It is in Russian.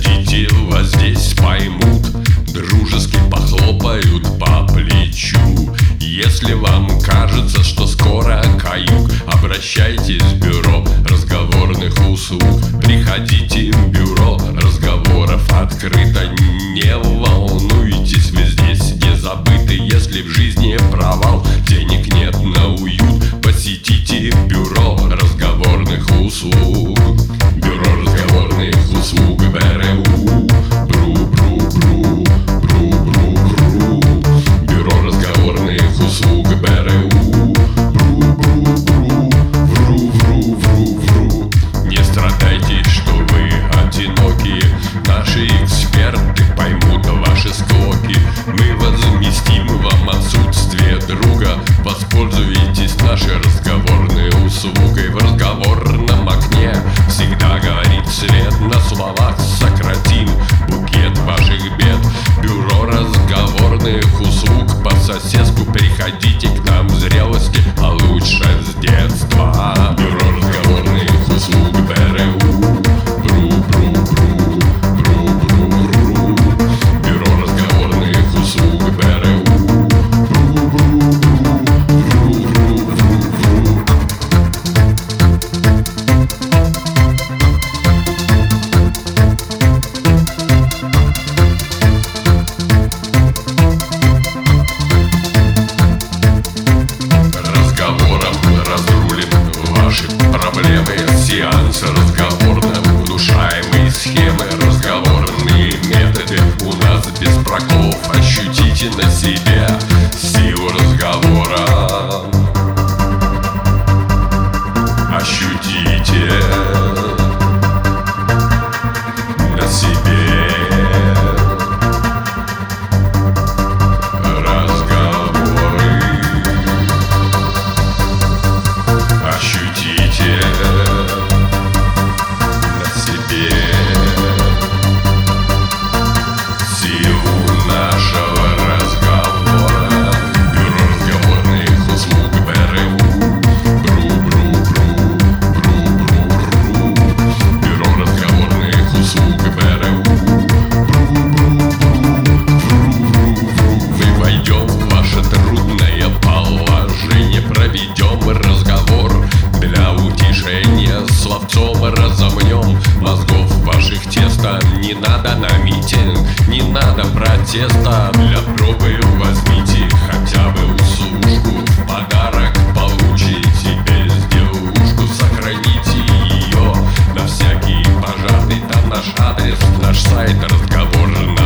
Приходите, вас здесь поймут, дружески похлопают по плечу. Если вам кажется, что скоро каюк, обращайтесь в бюро разговорных услуг. Приходите в бюро разговоров открыто. Не волнуйтесь, вы здесь не забыты. Если в жизни провал, денег нет на уют, посетите бюро разговорных услуг. Бюро разговорных услуг БРУ. Бру-бру-бру, бру-бру-бру. Бюро разговорных услуг БРУ. Бру-бру-бру, вру-вру-вру-вру. Не страдайте, что вы одиноки, наши эксперты поймут ваши склоки. Мы возместим вам отсутствие друга. Воспользуйтесь нашей разговорной услугой. В разговорном окне всегда горит свет. На словах сократим букет ваших бед. Бюро разговорных услуг по-соседству. Приходите к нам в зрелости, а лучше с детства. Бюро разговорных услуг БРУ. Бру-бру-бру, бру-бру-бру. Бюро разговорных услуг БРУ. Ваши проблемы, сеансы разговорным, внушаемые схемы, разговорные методы. У нас без проколов. Ощутите на себе силу разговора. Ощутите на себе разговоры. Ощутите на себе силу нашего разговора. Бюро разговорных услуг БРУ. Бру-бру-бру, бру-бру-бру. Бюро разговорных услуг БРУ. Мы войдем в ваше трудное положение, проведем разговор для утешения, словцом разомнем мозгов ваших тесто. Не надо на митинг, не надо протеста. Для пробы возьмите хотя бы услужку. В подарок получите безделушку. Сохраните ее на всякий пожарный. Там наш адрес, наш сайт разговорный.